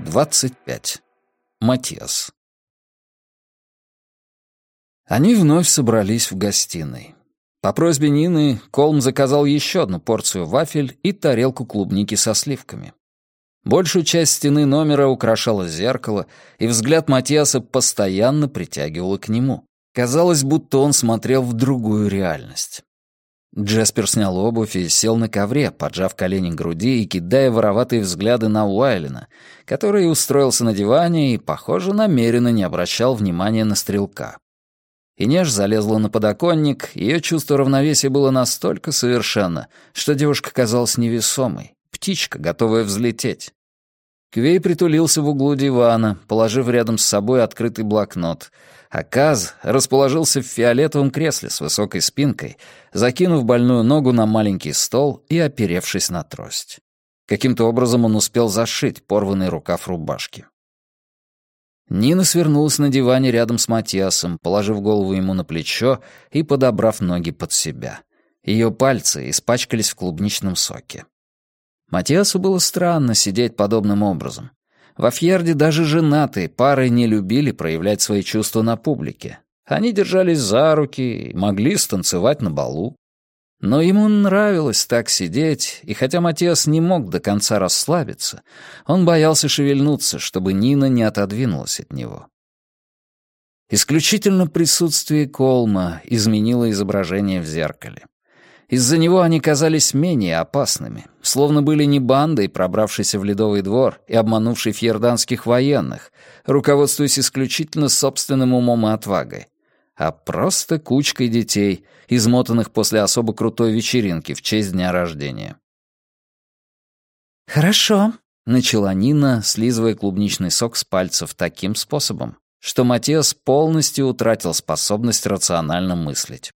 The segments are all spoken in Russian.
25. Матиас. Они вновь собрались в гостиной. По просьбе Нины Колм заказал еще одну порцию вафель и тарелку клубники со сливками. Большую часть стены номера украшало зеркало, и взгляд Матиаса постоянно притягивало к нему. Казалось, будто он смотрел в другую реальность. Джеспер снял обувь и сел на ковре, поджав колени к груди и кидая вороватые взгляды на Уайлена, который устроился на диване и, похоже, намеренно не обращал внимания на стрелка. Инеш залезла на подоконник, ее чувство равновесия было настолько совершенно, что девушка казалась невесомой, птичка, готовая взлететь. Квей притулился в углу дивана, положив рядом с собой открытый блокнот, а Каз расположился в фиолетовом кресле с высокой спинкой, закинув больную ногу на маленький стол и оперевшись на трость. Каким-то образом он успел зашить порванный рукав рубашки. Нина свернулась на диване рядом с Матиасом, положив голову ему на плечо и подобрав ноги под себя. Ее пальцы испачкались в клубничном соке. Матиасу было странно сидеть подобным образом. Во Фьерде даже женатые пары не любили проявлять свои чувства на публике. Они держались за руки и могли станцевать на балу. Но ему нравилось так сидеть, и хотя Матиас не мог до конца расслабиться, он боялся шевельнуться, чтобы Нина не отодвинулась от него. Исключительно присутствие Колма изменило изображение в зеркале. Из-за него они казались менее опасными, словно были не бандой, пробравшейся в Ледовый двор и обманувшей фьерданских военных, руководствуясь исключительно собственным умом и отвагой, а просто кучкой детей, измотанных после особо крутой вечеринки в честь дня рождения. «Хорошо», — начала Нина, слизывая клубничный сок с пальцев таким способом, что Матиас полностью утратил способность рационально мыслить.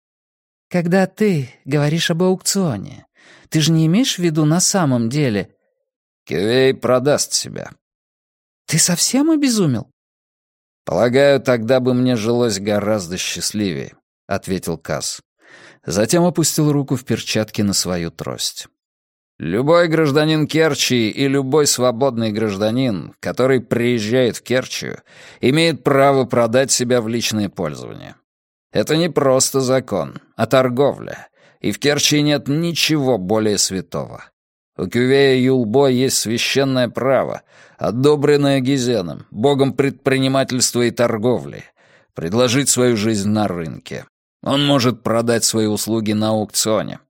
«Когда ты говоришь об аукционе, ты же не имеешь в виду на самом деле...» «Кювей продаст себя». «Ты совсем обезумел?» «Полагаю, тогда бы мне жилось гораздо счастливее», — ответил Каз. Затем опустил руку в перчатке на свою трость. «Любой гражданин Керчи и любой свободный гражданин, который приезжает в Керчью, имеет право продать себя в личное пользование. Это не просто закон, а торговля, и в Керчи нет ничего более святого. У Кювея Юлбо есть священное право, одобренное Гизеном, богом предпринимательства и торговли, предложить свою жизнь на рынке. Он может продать свои услуги на аукционе».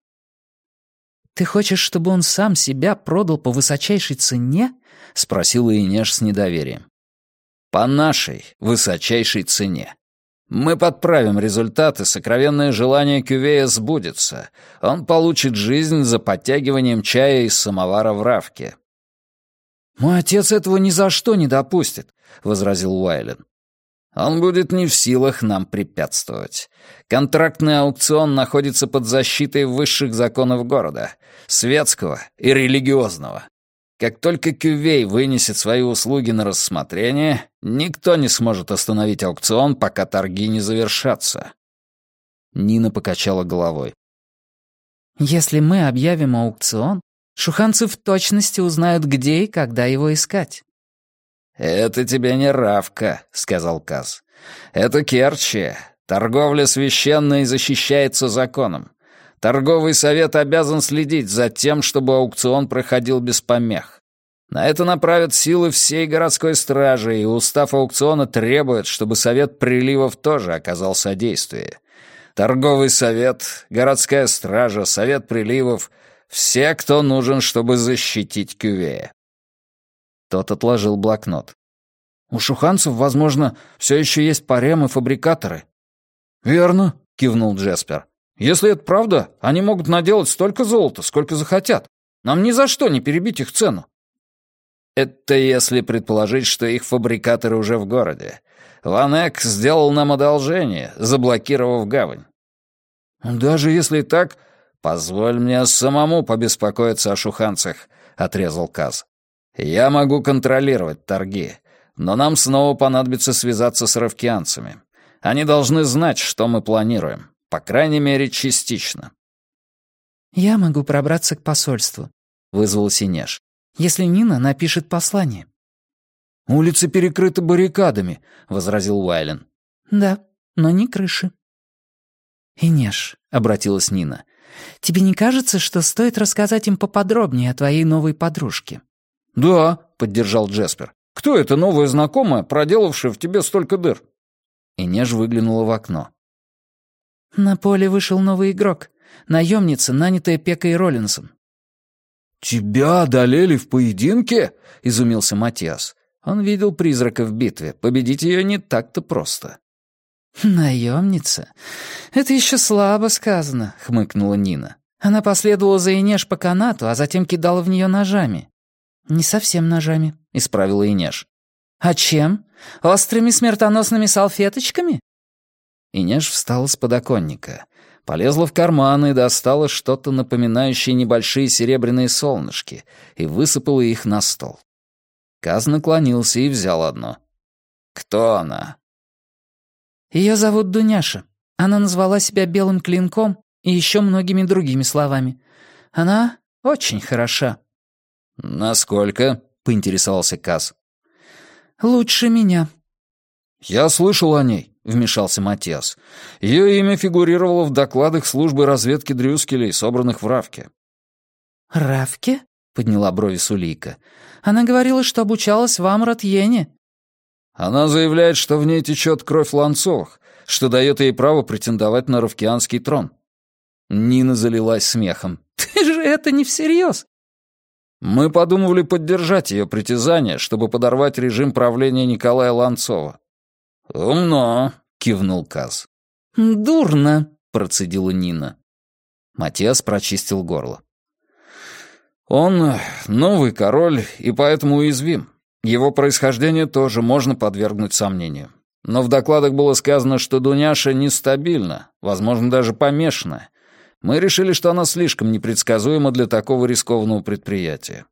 «Ты хочешь, чтобы он сам себя продал по высочайшей цене?» — спросила Инеш с недоверием. «По нашей высочайшей цене. Мы подправим результаты, сокровенное желание Кювея сбудется. Он получит жизнь за подтягиванием чая из самовара в Равке». «Мой отец этого ни за что не допустит», — возразил Уайлен. «Он будет не в силах нам препятствовать. Контрактный аукцион находится под защитой высших законов города, светского и религиозного. Как только Кювей вынесет свои услуги на рассмотрение, никто не сможет остановить аукцион, пока торги не завершатся». Нина покачала головой. «Если мы объявим аукцион, шуханцы в точности узнают, где и когда его искать». «Это тебе не Равка», — сказал Каз. «Это Керчи. Торговля священна и защищается законом. Торговый совет обязан следить за тем, чтобы аукцион проходил без помех. На это направят силы всей городской стражи, и устав аукциона требует, чтобы совет приливов тоже оказал содействие. Торговый совет, городская стража, совет приливов — все, кто нужен, чтобы защитить Кювея». Тот отложил блокнот. «У шуханцев, возможно, все еще есть паремы-фабрикаторы». «Верно», — кивнул Джеспер. «Если это правда, они могут наделать столько золота, сколько захотят. Нам ни за что не перебить их цену». «Это если предположить, что их фабрикаторы уже в городе. Ван Эк сделал нам одолжение, заблокировав гавань». «Даже если так...» «Позволь мне самому побеспокоиться о шуханцах», — отрезал Каз. «Я могу контролировать торги, но нам снова понадобится связаться с равкианцами. Они должны знать, что мы планируем, по крайней мере, частично». «Я могу пробраться к посольству», — вызвалась Инеш, «если Нина напишет послание». «Улицы перекрыты баррикадами», — возразил Уайлен. «Да, но не крыши». «Инеш», — обратилась Нина, — «тебе не кажется, что стоит рассказать им поподробнее о твоей новой подружке?» «Да», — поддержал Джеспер. «Кто эта новая знакомая, проделавшая в тебе столько дыр?» Инеш выглянула в окно. «На поле вышел новый игрок. Наемница, нанятая Пекой Роллинсон». «Тебя одолели в поединке?» — изумился Матиас. Он видел призрака в битве. Победить ее не так-то просто. «Наемница? Это еще слабо сказано», — хмыкнула Нина. «Она последовала за Инеш по канату, а затем кидала в нее ножами». «Не совсем ножами», — исправила Инеш. «А чем? Острыми смертоносными салфеточками?» Инеш встала с подоконника, полезла в карман и достала что-то напоминающее небольшие серебряные солнышки и высыпала их на стол. Каз наклонился и взял одно. «Кто она?» «Ее зовут Дуняша. Она назвала себя белым клинком и еще многими другими словами. Она очень хороша». «Насколько?» — поинтересовался Каз. «Лучше меня». «Я слышал о ней», — вмешался Матиас. «Ее имя фигурировало в докладах службы разведки Дрюскелей, собранных в Равке». «Равке?» — подняла брови Сулейка. «Она говорила, что обучалась в Амрат-Йене». «Она заявляет, что в ней течет кровь Ланцовых, что дает ей право претендовать на равкианский трон». Нина залилась смехом. «Ты же это не всерьез!» «Мы подумывали поддержать ее притязание, чтобы подорвать режим правления Николая Ланцова». «Умно», — кивнул Каз. «Дурно», — процедила Нина. Матиас прочистил горло. «Он новый король и поэтому уязвим. Его происхождение тоже можно подвергнуть сомнению. Но в докладах было сказано, что Дуняша нестабильна, возможно, даже помешана. Мы решили, что она слишком непредсказуема для такого рискованного предприятия».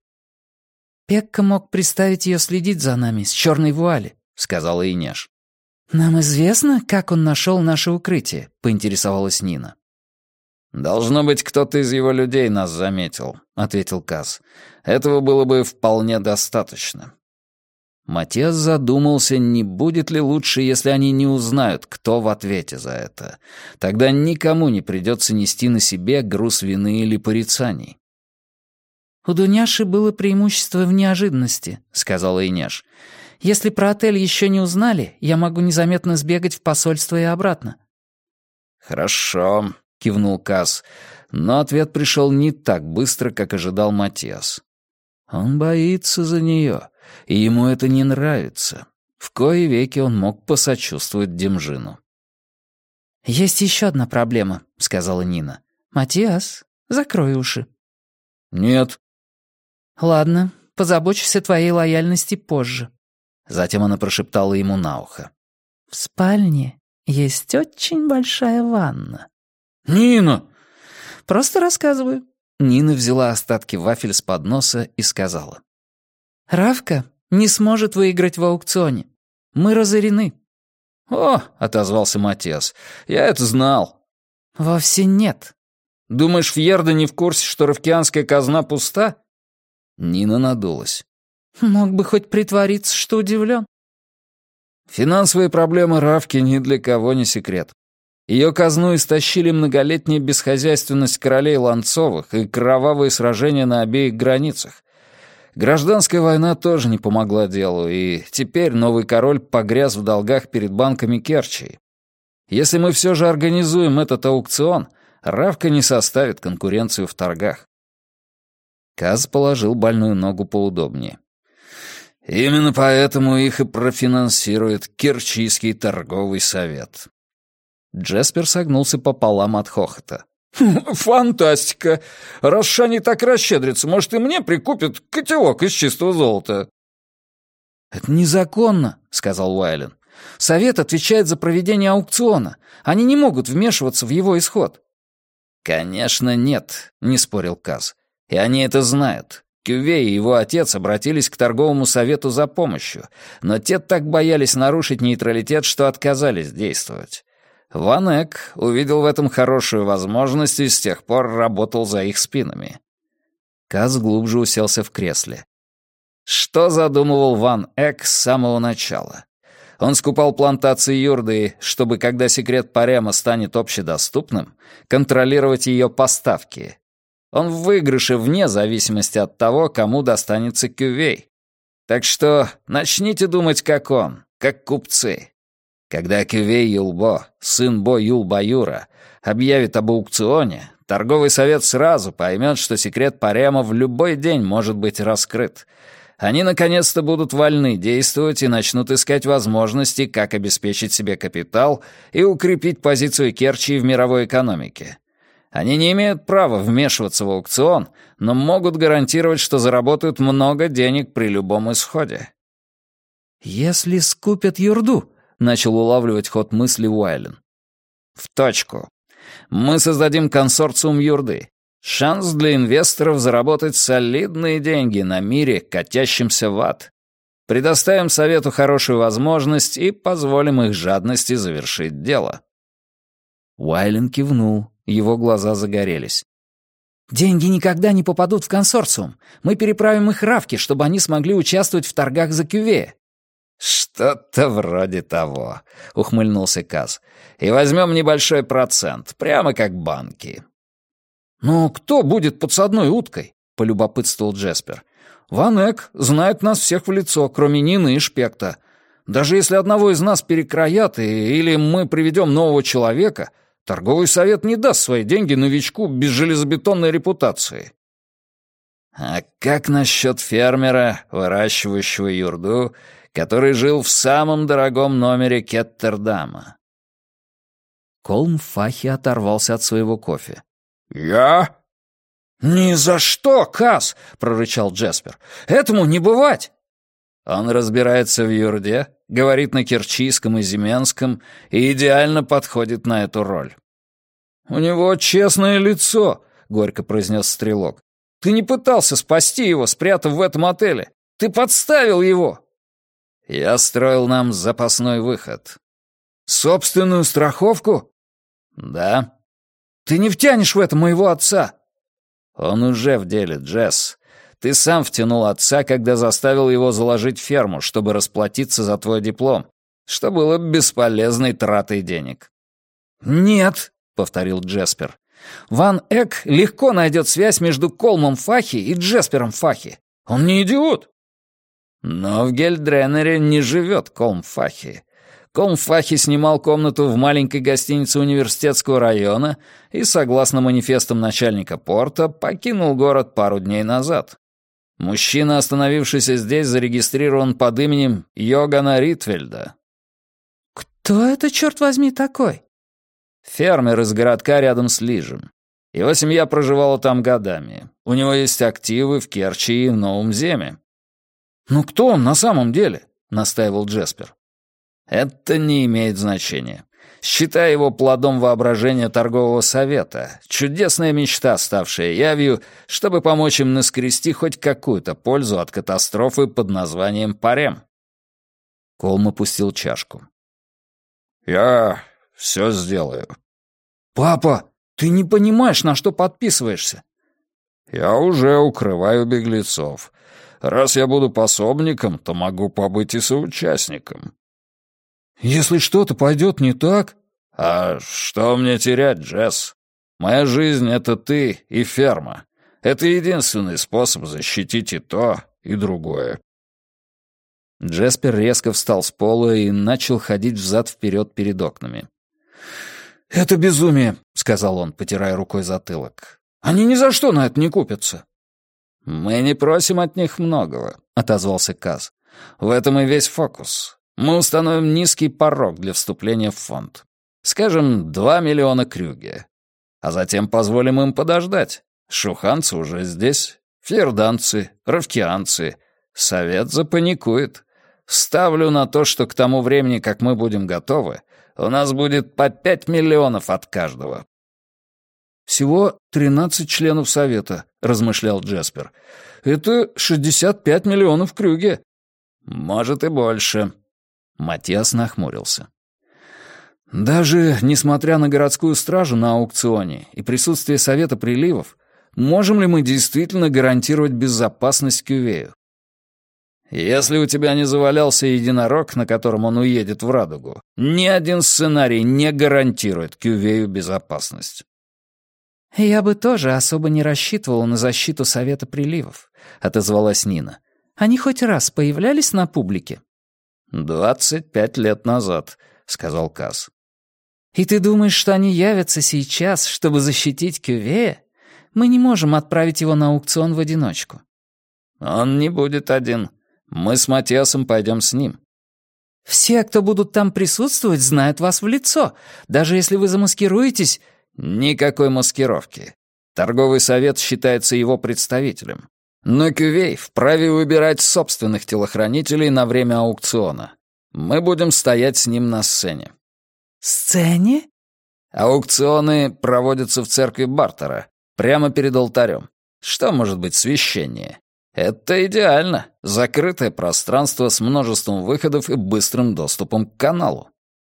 «Пекка мог приставить ее следить за нами с черной вуали», — сказала Инеш. «Нам известно, как он нашел наше укрытие?» — поинтересовалась Нина. «Должно быть, кто-то из его людей нас заметил», — ответил Каз. «Этого было бы вполне достаточно». Матиас задумался, не будет ли лучше, если они не узнают, кто в ответе за это. Тогда никому не придется нести на себе груз вины или порицаний. «У Дуняши было преимущество в неожиданности», — сказала Инеш. «Если про отель еще не узнали, я могу незаметно сбегать в посольство и обратно». «Хорошо», — кивнул Каз, но ответ пришел не так быстро, как ожидал Матиас. Он боится за нее, и ему это не нравится. В кои веки он мог посочувствовать Демжину. «Есть еще одна проблема», — сказала Нина. «Матиас, закрой уши». «Нет». «Ладно, позабочусь о твоей лояльности позже». Затем она прошептала ему на ухо. «В спальне есть очень большая ванна». «Нина!» «Просто рассказываю». Нина взяла остатки вафель с подноса и сказала. «Равка не сможет выиграть в аукционе. Мы разорены». «О!» — отозвался Матиас. «Я это знал». «Вовсе нет». «Думаешь, Фьерда не в курсе, что равкианская казна пуста?» Нина надулась. «Мог бы хоть притвориться, что удивлен». Финансовые проблемы Равки ни для кого не секрет. Ее казну истощили многолетняя бесхозяйственность королей Ланцовых и кровавые сражения на обеих границах. Гражданская война тоже не помогла делу, и теперь новый король погряз в долгах перед банками Керчи. Если мы все же организуем этот аукцион, Равка не составит конкуренцию в торгах. Каз положил больную ногу поудобнее. Именно поэтому их и профинансирует Керчийский торговый совет. Джеспер согнулся пополам от хохота. «Фантастика! Раз Шани так расщедрится, может, и мне прикупят котелок из чистого золота?» «Это незаконно», — сказал Уайлен. «Совет отвечает за проведение аукциона. Они не могут вмешиваться в его исход». «Конечно, нет», — не спорил Каз. «И они это знают. Кюве и его отец обратились к торговому совету за помощью, но те так боялись нарушить нейтралитет, что отказались действовать. Ван Эк увидел в этом хорошую возможность и с тех пор работал за их спинами». Каз глубже уселся в кресле. Что задумывал Ван Эк с самого начала? Он скупал плантации юрды, чтобы, когда секрет Парема станет общедоступным, контролировать ее поставки. Он в выигрыше вне зависимости от того, кому достанется кювей. Так что начните думать, как он, как купцы. Когда кювей Юлбо, сын Бо Юлбаюра, объявит об аукционе, торговый совет сразу поймет, что секрет Парема в любой день может быть раскрыт. Они наконец-то будут вольны действовать и начнут искать возможности, как обеспечить себе капитал и укрепить позицию Керчи в мировой экономике. Они не имеют права вмешиваться в аукцион, но могут гарантировать, что заработают много денег при любом исходе. «Если скупят юрду», — начал улавливать ход мысли Уайлен. В точку. Мы создадим консорциум юрды. Шанс для инвесторов заработать солидные деньги на мире, катящемся в ад. Предоставим совету хорошую возможность и позволим их жадности завершить дело». Уайлен кивнул, его глаза загорелись. «Деньги никогда не попадут в консорциум. Мы переправим их Равке, чтобы они смогли участвовать в торгах за кювея». «Что-то вроде того», — ухмыльнулся Каз. «И возьмем небольшой процент, прямо как банки». «Но кто будет подсадной уткой?» — полюбопытствовал Джеспер. «Ван Эк знает нас всех в лицо, кроме Нины и Шпекта. Даже если одного из нас перекроят или мы приведем нового человека, торговый совет не даст свои деньги новичку без железобетонной репутации». «А как насчет фермера, выращивающего юрду, который жил в самом дорогом номере Кеттердама?» Колм Фахи оторвался от своего кофе. «Я?» «Ни за что, Каз!» — прорычал Джеспер. «Этому не бывать!» «Он разбирается в юрде, говорит на керчийском и земенском и идеально подходит на эту роль». «У него честное лицо», — горько произнес Стрелок. «Ты не пытался спасти его, спрятав в этом отеле. Ты подставил его!» «Я строил нам запасной выход». «Собственную страховку?» «Да». «Ты не втянешь в это моего отца!» «Он уже в деле, Джесс. Ты сам втянул отца, когда заставил его заложить ферму, чтобы расплатиться за твой диплом, что было бесполезной тратой денег». «Нет», — повторил Джеспер. «Ван Эк легко найдет связь между Колмом Фахи и Джеспером Фахи. Он не идиот». «Но в Гельдренере не живет Колм Фахи. Колм Фахи снимал комнату в маленькой гостинице университетского района и, согласно манифестам начальника порта, покинул город пару дней назад. Мужчина, остановившийся здесь, зарегистрирован под именем Йогана Ритвельда». «Кто это, черт возьми, такой?» «Фермер из городка рядом с Лижем. Его семья проживала там годами. У него есть активы в Керчи и в Новом Земе». «Ну кто он на самом деле?» — настаивал Джеспер. «Это не имеет значения. Считай его плодом воображения торгового совета. Чудесная мечта, ставшая явью, чтобы помочь им наскрести хоть какую-то пользу от катастрофы под названием Парем». Колм опустил чашку. «Я все сделаю». «Папа, ты не понимаешь, на что подписываешься». «Я уже укрываю беглецов. Раз я буду пособником, то могу побыть и соучастником». «Если что-то пойдет не так...» «А что мне терять, Джесс? Моя жизнь — это ты и ферма. Это единственный способ защитить и то, и другое». Джеспер резко встал с пола и начал ходить взад-вперед перед окнами. «Это безумие», — сказал он, потирая рукой затылок. «Они ни за что на это не купятся». «Мы не просим от них многого», — отозвался Каз. «В этом и весь фокус. Мы установим низкий порог для вступления в фонд. Скажем, 2 миллиона крюге. А затем позволим им подождать. Шуханцы уже здесь, фьерданцы, равкианцы. Совет запаникует. Ставлю на то, что к тому времени, как мы будем готовы, у нас будет по 5 миллионов от каждого». «Всего 13 членов совета», — размышлял Джеспер. «Это 65 миллионов крюге». «Может, и больше». Матиас нахмурился. «Даже несмотря на городскую стражу на аукционе и присутствие Совета приливов, можем ли мы действительно гарантировать безопасность Кювею?» Если у тебя не завалялся единорог, на котором он уедет в радугу, ни один сценарий не гарантирует Кювею безопасность. «Я бы тоже особо не рассчитывала на защиту Совета приливов», — отозвалась Нина. «Они хоть раз появлялись на публике?» 25 лет назад», — сказал Каз. «И ты думаешь, что они явятся сейчас, чтобы защитить Кювея? Мы не можем отправить его на аукцион в одиночку». «Он не будет один. Мы с Матиасом пойдем с ним». «Все, кто будут там присутствовать, знают вас в лицо. Даже если вы замаскируетесь...» «Никакой маскировки. Торговый совет считается его представителем. Но Кювей вправе выбирать собственных телохранителей на время аукциона. Мы будем стоять с ним на сцене». «Сцене?» Аукционы проводятся в церкви Бартера, прямо перед алтарем. Что может быть священнее? Это идеально. Закрытое пространство с множеством выходов и быстрым доступом к каналу.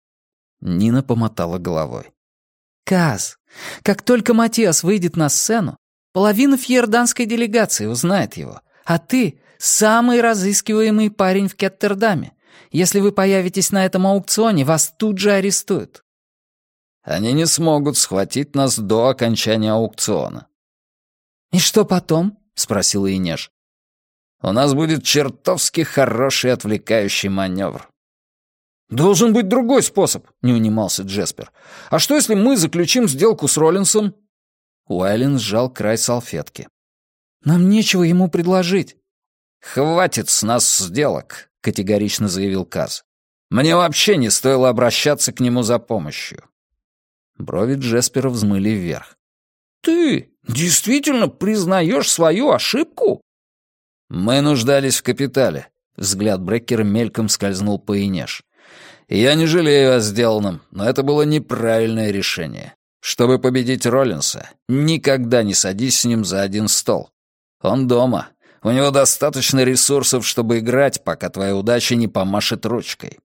Нина помотала головой. «Каз, как только Матиас выйдет на сцену, половина фьерданской делегации узнает его, а ты — самый разыскиваемый парень в Кеттердаме. Если вы появитесь на этом аукционе, вас тут же арестуют». Они не смогут схватить нас до окончания аукциона. «И что потом?» — спросила Инеш. «У нас будет чертовски хороший отвлекающий маневр». «Должен быть другой способ», — не унимался Джеспер. «А что, если мы заключим сделку с Роллинсом?» Уайлен сжал край салфетки. «Нам нечего ему предложить». «Хватит с нас сделок», — категорично заявил Каз. «Мне вообще не стоило обращаться к нему за помощью». Брови Джеспера взмыли вверх. «Ты действительно признаешь свою ошибку?» «Мы нуждались в капитале», — взгляд Бреккера мельком скользнул по Инеш. «И я не жалею о сделанном, но это было неправильное решение. Чтобы победить Роллинса, никогда не садись с ним за один стол. Он дома. У него достаточно ресурсов, чтобы играть, пока твоя удача не помашет ручкой».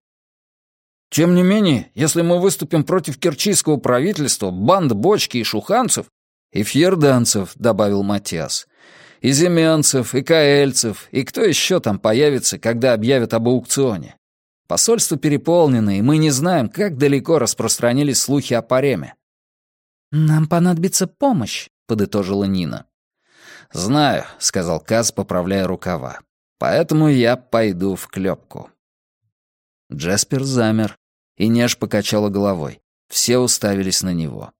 «Тем не менее, если мы выступим против керчийского правительства, банд Бочки и шуханцев...» «И фьерданцев», — добавил Матиас. «И земянцев, и каэльцев, и кто еще там появится, когда объявят об аукционе? Посольство переполнено, и мы не знаем, как далеко распространились слухи о Пареме». «Нам понадобится помощь», — подытожила Нина. «Знаю», — сказал Каз, поправляя рукава. «Поэтому я пойду в клёпку». Джеспер замер, и Неж покачала головой. Все уставились на него.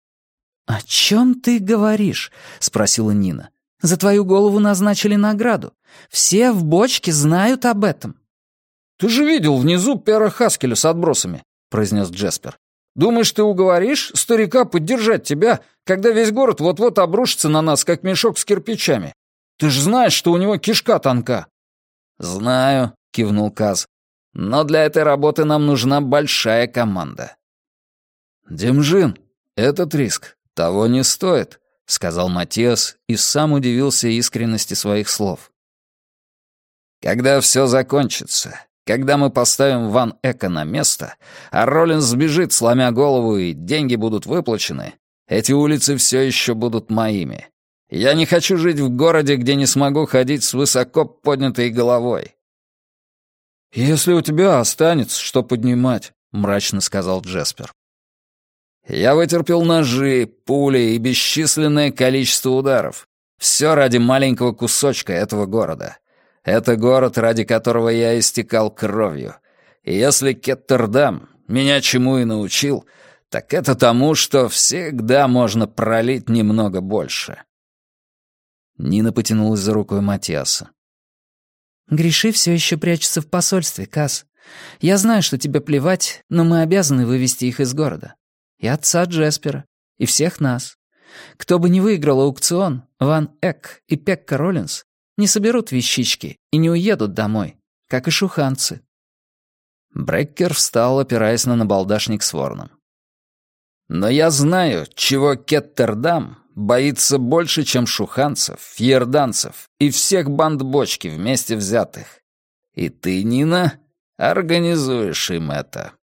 «О чем ты говоришь?» — спросила Нина. «За твою голову назначили награду. Все в Бочке знают об этом». «Ты же видел внизу Пера Хаскеля с отбросами», — произнес Джеспер. «Думаешь, ты уговоришь старика поддержать тебя, когда весь город вот-вот обрушится на нас, как мешок с кирпичами? Ты же знаешь, что у него кишка тонка». «Знаю», — кивнул Каз. «Но для этой работы нам нужна большая команда». «Демжин, этот риск того не стоит», — сказал Матиас и сам удивился искренности своих слов. «Когда все закончится, когда мы поставим Ван Эка на место, а Роллинс сбежит, сломя голову, и деньги будут выплачены, эти улицы все еще будут моими. Я не хочу жить в городе, где не смогу ходить с высоко поднятой головой». «Если у тебя останется, что поднимать», — мрачно сказал Джеспер. «Я вытерпел ножи, пули и бесчисленное количество ударов. Все ради маленького кусочка этого города. Это город, ради которого я истекал кровью. И если Кеттердам меня чему и научил, так это тому, что всегда можно пролить немного больше». Нина потянулась за рукой Матиаса. «Гриши все еще прячутся в посольстве, Каз. Я знаю, что тебе плевать, но мы обязаны вывести их из города. И отца Джеспера, и всех нас. Кто бы ни выиграл аукцион, Ван Эк и Пекка Роллинс не соберут вещички и не уедут домой, как и шуханцы». Бреккер встал, опираясь на набалдашник с вороном. «Но я знаю, чего Кеттердам боится больше, чем шуханцев, фьерданцев и всех банд Бочки вместе взятых. И ты, Нина, организуешь им это».